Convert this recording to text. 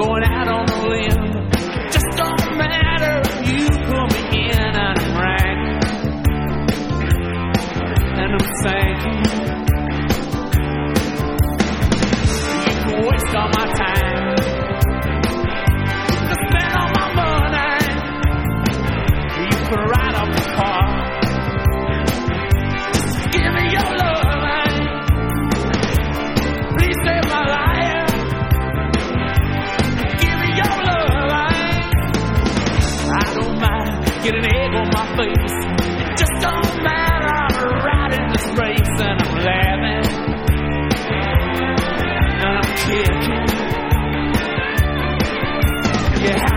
going out on a limb. Just don't matter if you pull me in and I'm ragging and I'm thinking you can waste all my time, you can spend all my money, you can ride off the car. Give me your love, please save my life. Give me your love, I don't mind getting egg on my face. It just don't matter, I'm riding this race and I'm laughing and I'm kicking. Yeah.